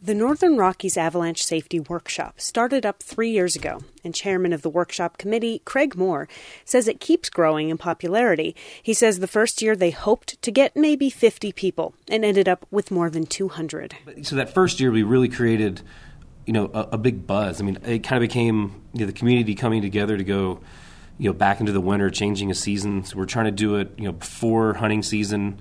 The Northern Rockies Avalanche Safety Workshop started up 3 years ago, and chairman of the workshop committee, Craig Moore, says it keeps growing in popularity. He says the first year they hoped to get maybe 50 people and ended up with more than 200. So that first year we really created, a big buzz. I mean, it kind of became the community coming together to go, back into the winter, changing a season. So we're trying to do it, before hunting season.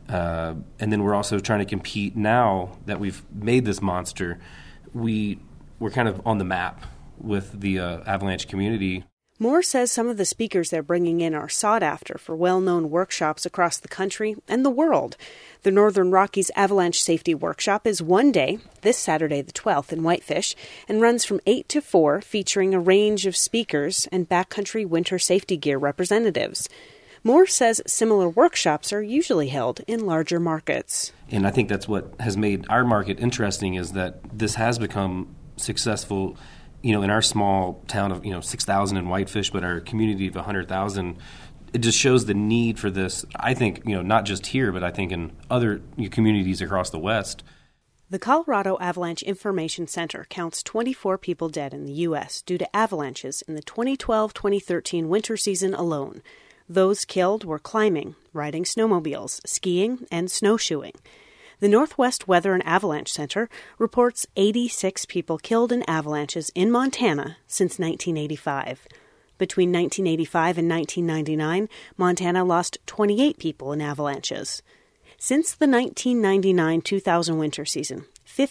And then we're also trying to compete now that we've made this monster. We're kind of on the map with the Avalanche community. Moore says some of the speakers they're bringing in are sought after for well-known workshops across the country and the world. The Northern Rockies Avalanche Safety Workshop is one day, this Saturday the 12th in Whitefish, and runs from 8 to 4, featuring a range of speakers and backcountry winter safety gear representatives. Moore says similar workshops are usually held in larger markets. And I think that's what has made our market interesting, is that this has become successful, in our small town of, 6,000 in Whitefish, but our community of 100,000. It just shows the need for this, I think, not just here, but I think in other communities across the West. The Colorado Avalanche Information Center counts 24 people dead in the U.S. due to avalanches in the 2012-2013 winter season alone. Those killed were climbing, riding snowmobiles, skiing, and snowshoeing. The Northwest Weather and Avalanche Center reports 86 people killed in avalanches in Montana since 1985. Between 1985 and 1999, Montana lost 28 people in avalanches. Since the 1999-2000 winter season,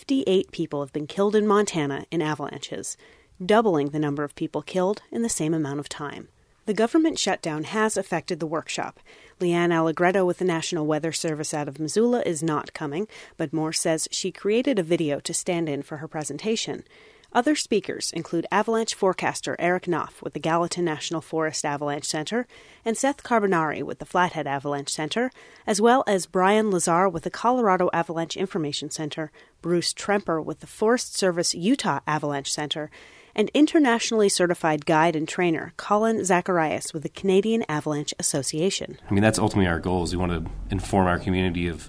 58 people have been killed in Montana in avalanches, doubling the number of people killed in the same amount of time. The government shutdown has affected the workshop. Leanne Allegretto with the National Weather Service out of Missoula is not coming, but Moore says she created a video to stand in for her presentation. Other speakers include avalanche forecaster Eric Knopf with the Gallatin National Forest Avalanche Center and Seth Carbonari with the Flathead Avalanche Center, as well as Brian Lazar with the Colorado Avalanche Information Center, Bruce Tremper with the Forest Service Utah Avalanche Center, and internationally certified guide and trainer Colin Zacharias with the Canadian Avalanche Association. I mean, that's ultimately our goal, is we want to inform our community of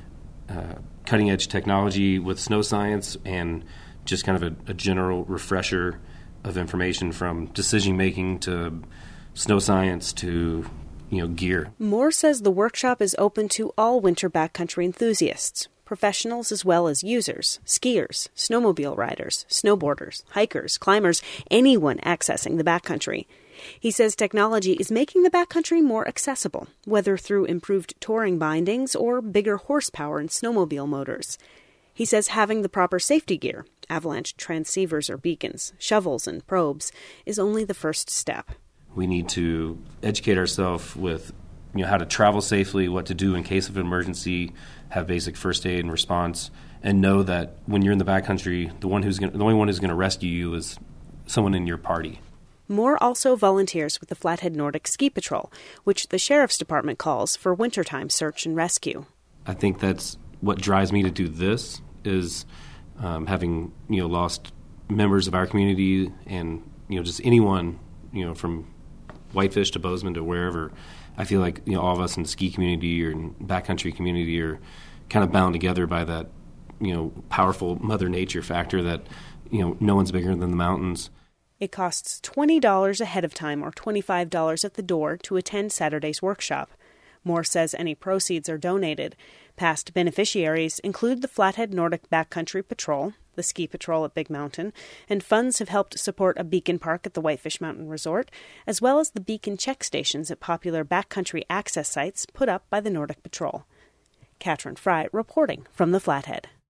cutting-edge technology with snow science and just kind of a general refresher of information, from decision-making to snow science to gear. Moore says the workshop is open to all winter backcountry enthusiasts, professionals as well as users, skiers, snowmobile riders, snowboarders, hikers, climbers, anyone accessing the backcountry. He says technology is making the backcountry more accessible, whether through improved touring bindings or bigger horsepower in snowmobile motors. He says having the proper safety gear, avalanche transceivers or beacons, shovels and probes, is only the first step. We need to educate ourselves with how to travel safely, what to do in case of an emergency, have basic first aid and response, and know that when you're in the backcountry, the only one who's going to rescue you is someone in your party. Moore also volunteers with the Flathead Nordic Ski Patrol, which the Sheriff's Department calls for wintertime search and rescue. I think that's what drives me to do this, is having lost members of our community and just anyone from Whitefish to Bozeman to wherever. I feel like all of us in the ski community or in backcountry community are kind of bound together by that powerful Mother Nature factor that no one's bigger than the mountains. It costs $20 ahead of time or $25 at the door to attend Saturday's workshop. Moore says any proceeds are donated. Past beneficiaries include the Flathead Nordic Backcountry Patrol, the Ski Patrol at Big Mountain, and funds have helped support a beacon park at the Whitefish Mountain Resort, as well as the beacon check stations at popular backcountry access sites put up by the Nordic Patrol. Katrin Fry reporting from the Flathead.